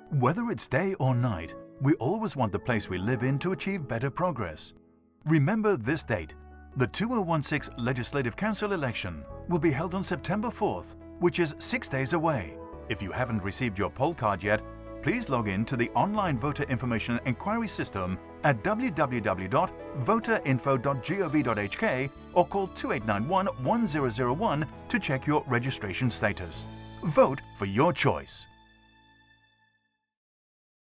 Whether it's day or night, we always want the place we live in to achieve better progress. Remember this date. The 2016 Legislative Council election will be held on September 4th, which is 6 days away. If you haven't received your poll card yet, please log in to the online voter information inquiry system at www.voterinfo.gov.hk or call 2891 1001 to check your registration status. Vote for your choice.